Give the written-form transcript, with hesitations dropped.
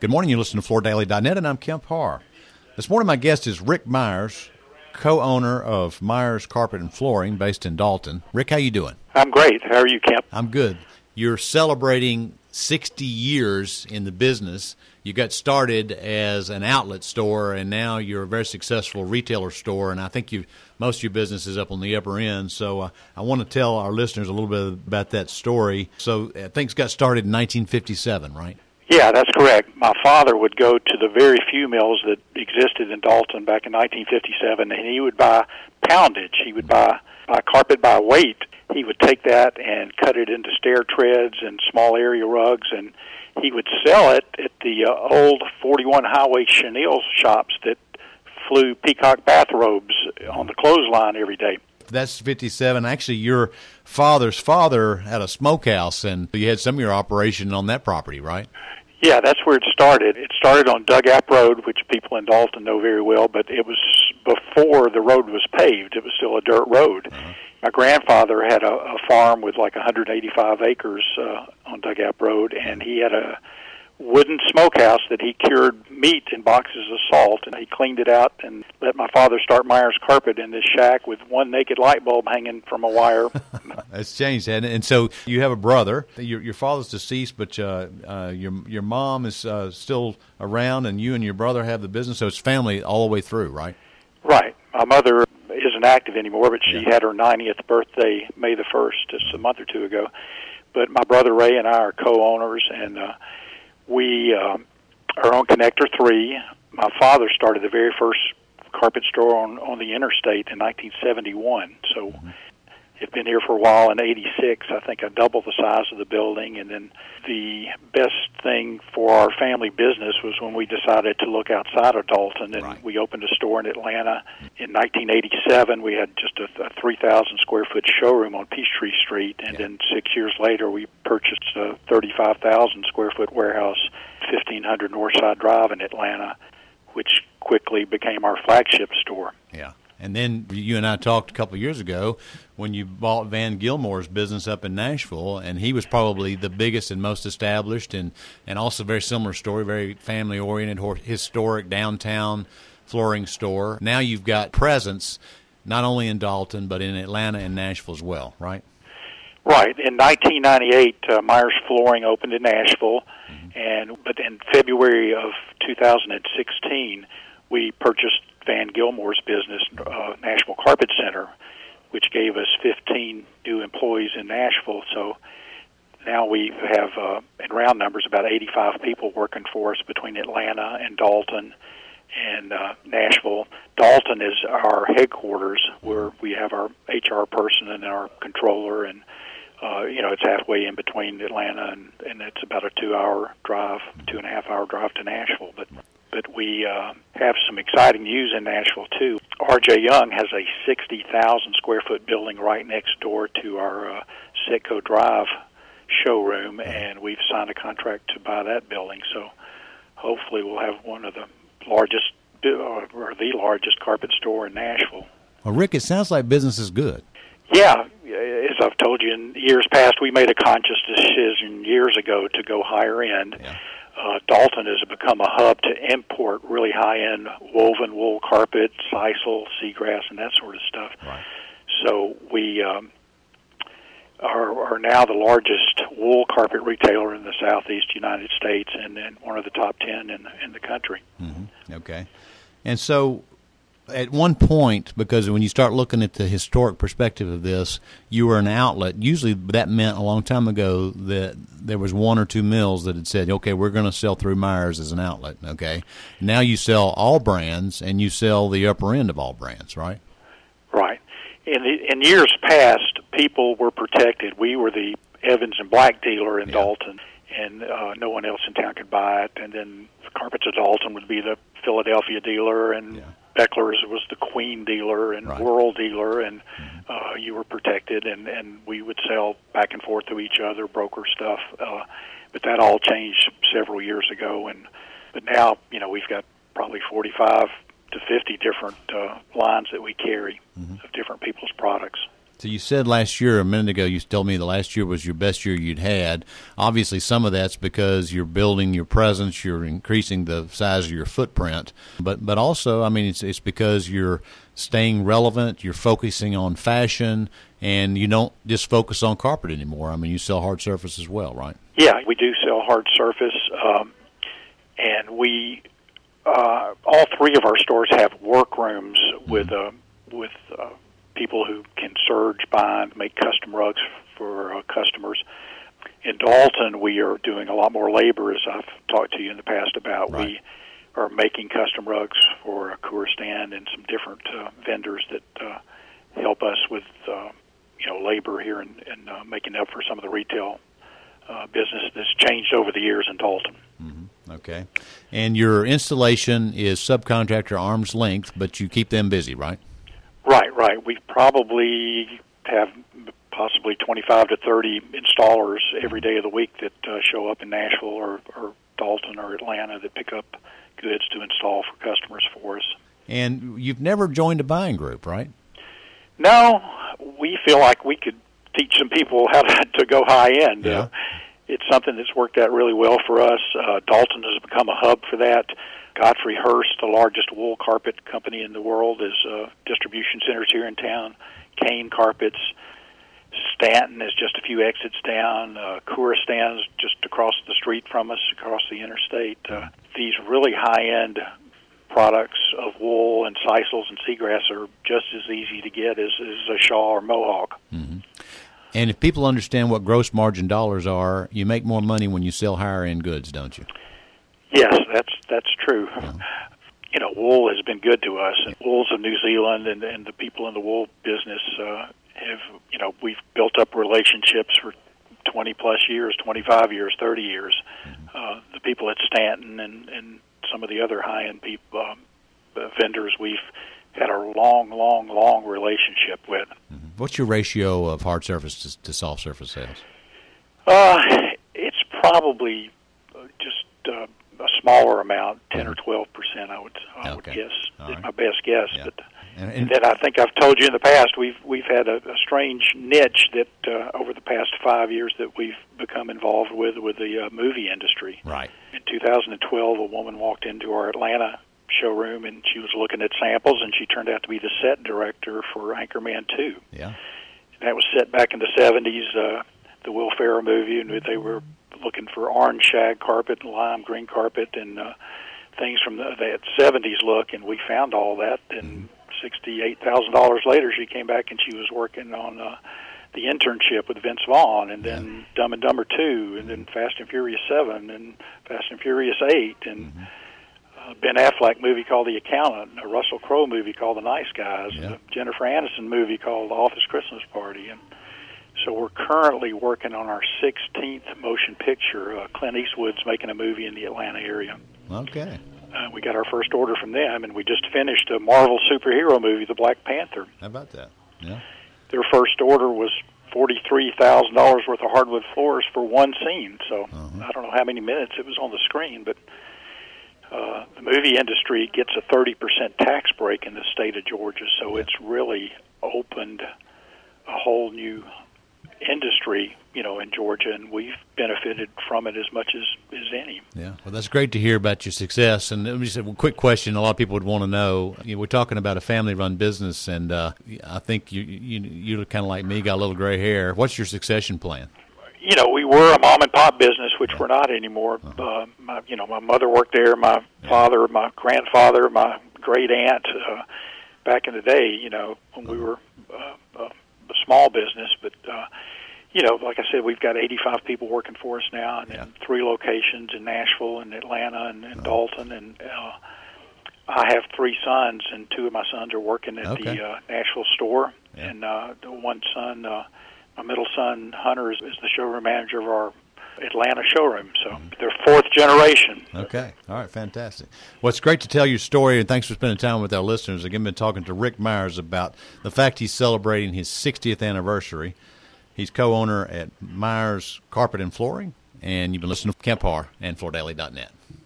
Good morning. You listen to FloorDaily.net, and I'm Kemp Harr. This morning, my guest is Rick Myers, co-owner of Myers Carpet and Flooring, based in Dalton. Rick, how you doing? I'm great. How are you, Kemp? I'm good. You're celebrating 60 years in the business. You got started as an outlet store, and now you're a very successful retailer store, and I think most of your business is up on the upper end. So I want to tell our listeners a little bit about that story. So things got started in 1957, right? Yeah, that's correct. My father would go to the very few mills that existed in Dalton back in 1957, and he would buy poundage. He would buy carpet by weight. He would take that and cut it into stair treads and small area rugs, and he would sell it at the old 41 Highway chenille shops that flew peacock bathrobes on the clothesline every day. That's 57. Actually, your father's father had a smokehouse, and you had some of your operation on that property, right? Yeah, that's where it started. It started on Dug Gap Road, which people in Dalton know very well, but it was before the road was paved. It was still a dirt road. Uh-huh. My grandfather had a farm with like 185 acres on Dug Gap Road, and he had a wooden smokehouse that he cured meat in boxes of salt, and he cleaned it out and let my father start Myers Carpet in this shack with one naked light bulb hanging from a wire. That's changed, hasn't it? And so you have a brother. Your father's deceased, but your mom is still around, and you and your brother have the business, so it's family all the way through, right? Right. My mother isn't active anymore, but she had her 90th birthday May the 1st, just a month or two ago. But my brother Ray and I are co-owners, and we are on Connector 3. My father started the very first carpet store on the interstate in 1971. So it's been here for a while. In 86, I think I doubled the size of the building. And then the best thing for our family business was when we decided to look outside of Dalton, and we opened a store in Atlanta. In 1987, we had just a 3,000 square foot showroom on Peachtree Street, and then 6 years later, we purchased a 35,000 square foot warehouse, 1500 Northside Drive in Atlanta, which quickly became our flagship store. Yeah. And then you and I talked a couple of years ago when you bought Van Gilmore's business up in Nashville, and he was probably the biggest and most established, and also very similar story, very family-oriented, historic downtown flooring store. Now you've got presence not only in Dalton but in Atlanta and Nashville as well, right? Right. In 1998, Myers Flooring opened in Nashville, but in February of 2016, we purchased Van Gilmore's business, Nashville Carpet Center, which gave us 15 new employees in Nashville. So now we have, in round numbers, about 85 people working for us between Atlanta and Dalton and Nashville. Dalton is our headquarters, where we have our HR person and our controller, and it's halfway in between Atlanta and it's about a 2.5-hour drive to Nashville. But we have some exciting news in Nashville, too. R.J. Young has a 60,000 square foot building right next door to our Sitco Drive showroom, and we've signed a contract to buy that building. So hopefully we'll have one of the largest, or the largest carpet store in Nashville. Well, Rick, it sounds like business is good. Yeah. As I've told you in years past, we made a conscious decision years ago to go higher end. Yeah. Dalton has become a hub to import really high-end woven wool carpet, sisal, seagrass, and that sort of stuff. Right. So we are now the largest wool carpet retailer in the Southeast United States, and one of the top 10 in the country. Mm-hmm. Okay. And so at one point, because when you start looking at the historic perspective of this, you were an outlet. Usually that meant a long time ago that there was one or two mills that had said, okay, we're going to sell through Myers as an outlet, okay? Now you sell all brands, and you sell the upper end of all brands, right? Right. In years past, people were protected. We were the Evans and Black dealer in Dalton, and no one else in town could buy it. And then Carpets of Dalton would be the Philadelphia dealer, and Beckler's was the Queen dealer and World dealer, and you were protected, and we would sell back and forth to each other, broker stuff. But that all changed several years ago, but now we've got probably 45 to 50 different lines that we carry of different people's products. So you said last year, a minute ago, you told me the last year was your best year you'd had. Obviously, some of that's because you're building your presence, you're increasing the size of your footprint. But also, I mean, it's because you're staying relevant, you're focusing on fashion, and you don't just focus on carpet anymore. I mean, you sell hard surface as well, right? Yeah, we do sell hard surface, and we all three of our stores have workrooms with people who can serge, bind, make custom rugs for customers. In Dalton, we are doing a lot more labor, as I've talked to you in the past about. Right. We are making custom rugs for Couristand and some different vendors that help us with labor here and making up for some of the retail business that's changed over the years in Dalton. Mm-hmm. Okay. And your installation is subcontractor arm's length, but you keep them busy, right? Right. We probably have possibly 25 to 30 installers every day of the week that show up in Nashville or Dalton or Atlanta that pick up goods to install for customers for us. And you've never joined a buying group, right? No, we feel like we could teach some people how to go high end. Yeah. It's something that's worked out really well for us. Dalton has become a hub for that. Godfrey Hirst, the largest wool carpet company in the world, is distribution centers here in town. Kane Carpets. Stanton is just a few exits down. Couristand's just across the street from us, across the interstate. These really high-end products of wool and sisals and seagrass are just as easy to get as a Shaw or Mohawk. Mm-hmm. And if people understand what gross margin dollars are, you make more money when you sell higher-end goods, don't you? Yes, that's true. Yeah. Wool has been good to us. And Wool's of New Zealand, and the people in the wool business have, we've built up relationships for 20-plus years, 25 years, 30 years. Mm-hmm. The people at Stanton and some of the other high-end vendors we've had a long relationship with. Mm-hmm. What's your ratio of hard surface to soft surface sales? It's probably just a smaller amount, 10 or 12%. I would guess. It's my best guess. Yeah. But and then I think I've told you in the past we've had a strange niche that over the past 5 years that we've become involved with the movie industry. Right. In 2012, a woman walked into our Atlanta showroom and she was looking at samples, and she turned out to be the set director for Anchorman 2. Yeah. And that was set back in the 70s, the Will Ferrell movie, and they were looking for orange shag carpet and lime green carpet and things from that 70s look, and we found all that. And $68,000 later, she came back and she was working on the Internship with Vince Vaughn, and then Dumb and Dumber 2, and then Fast and Furious 7, and Fast and Furious 8, and Ben Affleck movie called The Accountant, a Russell Crowe movie called The Nice Guys, a Jennifer Aniston movie called The Office Christmas Party. And so we're currently working on our 16th motion picture. Clint Eastwood's making a movie in the Atlanta area. Okay. We got our first order from them, and we just finished a Marvel superhero movie, The Black Panther. How about that? Yeah. Their first order was $43,000 worth of hardwood floors for one scene. So I don't know how many minutes it was on the screen, but the movie industry gets a 30% tax break in the state of Georgia, so it's really opened a whole new industry, in Georgia, and we've benefited from it as much as any. Yeah, well, that's great to hear about your success. And let me just say a quick question a lot of people would want to know. We're talking about a family-run business, and I think you're kind of like me, got a little gray hair. What's your succession plan? We were a mom-and-pop business, which we're not anymore. My mother worked there, my father, my grandfather, my great-aunt back in the day, when we were a small business. But, like I said, we've got 85 people working for us now, and in 3 locations in Nashville and Atlanta and Dalton. And I have 3 sons, and 2 of my sons are working at the Nashville store. Yeah. And the one son, my middle son, Hunter, is the showroom manager of our Atlanta showroom. So they're 4th generation. Okay. All right. Fantastic. Well, it's great to tell your story, and thanks for spending time with our listeners. Again, been talking to Rick Myers about the fact he's celebrating his 60th anniversary. He's co-owner at Myers Carpet and Flooring, and you've been listening to Kemp Harr and FloorDaily.net.